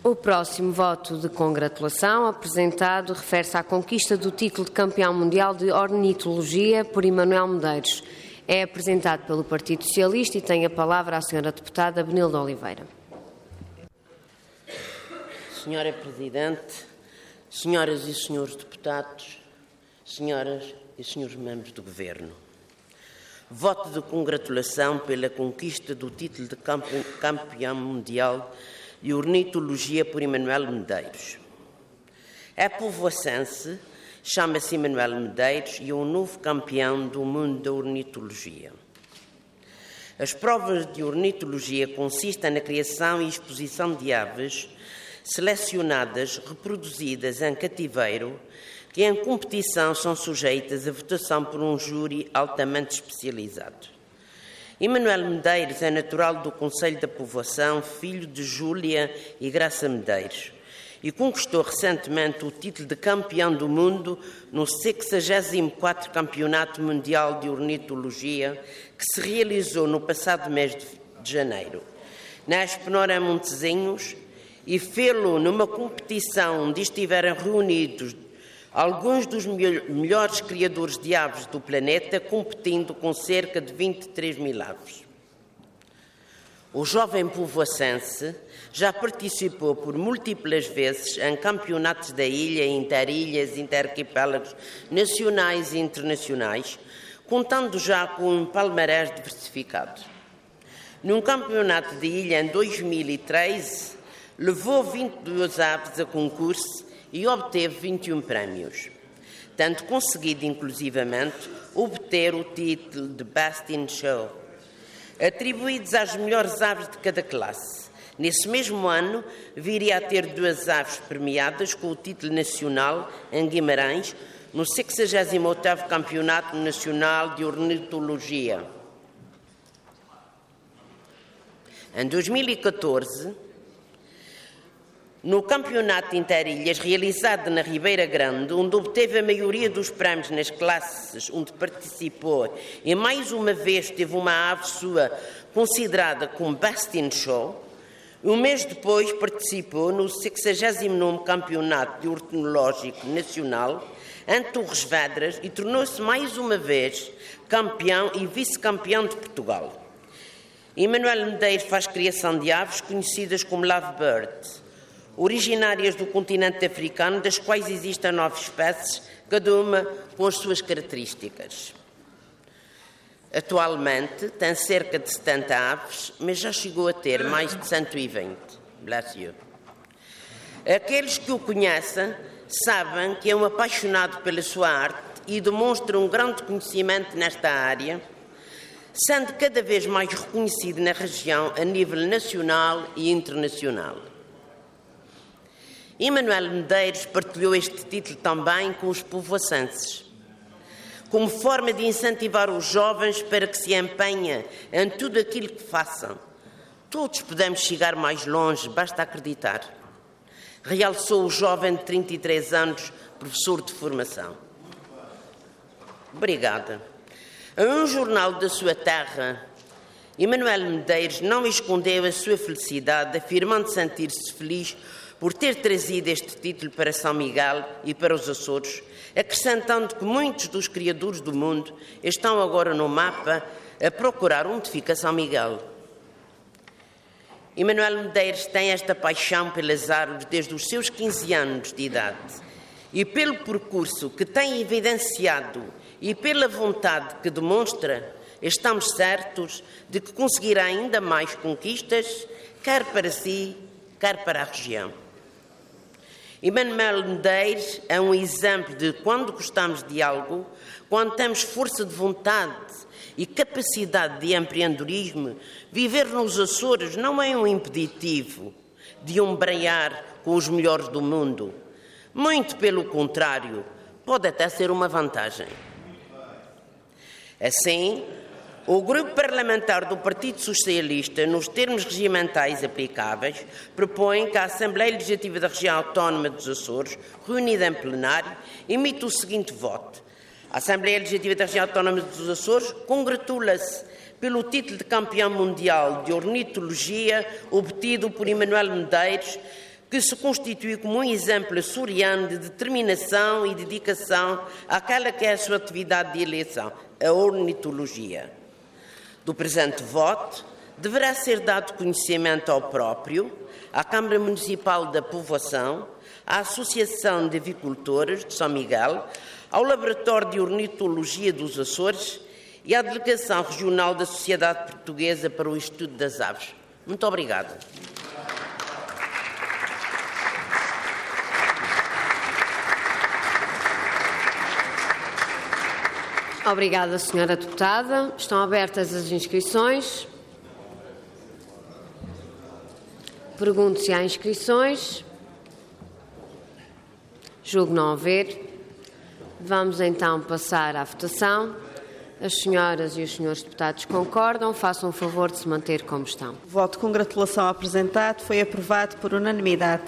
O próximo voto de congratulação apresentado refere-se à conquista do título de campeão mundial de ornitologia por Emanuel Medeiros. É apresentado pelo Partido Socialista e tem a palavra a senhora deputada Benilde Oliveira. Senhora Presidente, senhoras e senhores deputados, senhoras e senhores membros do Governo, voto de congratulação pela conquista do título de campeão mundial de ornitologia por Emanuel Medeiros. É povoacense, chama-se Emanuel Medeiros e é o novo campeão do mundo da ornitologia. As provas de ornitologia consistem na criação e exposição de aves selecionadas, reproduzidas em cativeiro, que em competição são sujeitas a votação por um júri altamente especializado. Emanuel Medeiros é natural do Concelho da Povoação, filho de Júlia e Graça Medeiros, e conquistou recentemente o título de campeão do mundo no 64º Campeonato Mundial de Ornitologia, que se realizou no passado mês de janeiro, na Exponora em Montezinhos, e fê-lo numa competição onde estiveram reunidos alguns dos melhores criadores de aves do planeta, competindo com cerca de 23 mil aves. O jovem povoacense já participou por múltiplas vezes em campeonatos da ilha, interilhas, interarquipélagos nacionais e internacionais, contando já com um palmarés diversificado. Num campeonato de ilha em 2013, levou 22 aves a concurso e obteve 21 prémios, tendo conseguido, inclusivamente, obter o título de Best in Show, atribuídos às melhores aves de cada classe. Nesse mesmo ano, viria a ter 2 aves premiadas com o título nacional em Guimarães, no 68º Campeonato Nacional de Ornitologia. Em 2014, no Campeonato Interilhas, realizado na Ribeira Grande, onde obteve a maioria dos prémios nas classes onde participou e mais uma vez teve uma ave sua considerada como Best in Show, um mês depois participou no 69º Campeonato de Ornitológico Nacional em Torres Vedras e tornou-se mais uma vez campeão e vice-campeão de Portugal. Emanuel Medeiros faz criação de aves conhecidas como lovebirds, originárias do continente africano, das quais existem 9 espécies, cada uma com as suas características. Atualmente tem cerca de 70 aves, mas já chegou a ter mais de 120. Bless you. Aqueles que o conhecem sabem que é um apaixonado pela sua arte e demonstra um grande conhecimento nesta área, sendo cada vez mais reconhecido na região a nível nacional e internacional. Emanuel Medeiros partilhou este título também com os povoacenses, como forma de incentivar os jovens para que se empenhem em tudo aquilo que façam. Todos podemos chegar mais longe, basta acreditar. Realçou o jovem de 33 anos, professor de formação. Obrigada. A um jornal da sua terra, Emanuel Medeiros não escondeu a sua felicidade, afirmando sentir-se feliz por ter trazido este título para São Miguel e para os Açores, acrescentando que muitos dos criadores do mundo estão agora no mapa a procurar onde fica São Miguel. Emanuel Medeiros tem esta paixão pelas árvores desde os seus 15 anos de idade e pelo percurso que tem evidenciado e pela vontade que demonstra, estamos certos de que conseguirá ainda mais conquistas, quer para si, quer para a região. Emanuel Medeiros é um exemplo de quando gostamos de algo, quando temos força de vontade e capacidade de empreendedorismo, viver nos Açores não é um impeditivo de ombrear com os melhores do mundo. Muito pelo contrário, pode até ser uma vantagem. Assim, o Grupo Parlamentar do Partido Socialista, nos termos regimentais aplicáveis, propõe que a Assembleia Legislativa da Região Autónoma dos Açores, reunida em plenário, emita o seguinte voto. A Assembleia Legislativa da Região Autónoma dos Açores congratula-se pelo título de campeão mundial de ornitologia obtido por Emanuel Medeiros, que se constitui como um exemplo açoriano de determinação e dedicação àquela que é a sua atividade de eleição, a ornitologia. Do presente voto, deverá ser dado conhecimento ao próprio, à Câmara Municipal da Povoação, à Associação de Avicultores de São Miguel, ao Laboratório de Ornitologia dos Açores e à Delegação Regional da Sociedade Portuguesa para o Estudo das Aves. Muito obrigada. Obrigada, Sra. Deputada. Estão abertas as inscrições. Pergunto se há inscrições. Julgo não haver. Vamos então passar à votação. As senhoras e os senhores deputados concordam. Façam o favor de se manter como estão. O voto de congratulação apresentado foi aprovado por unanimidade.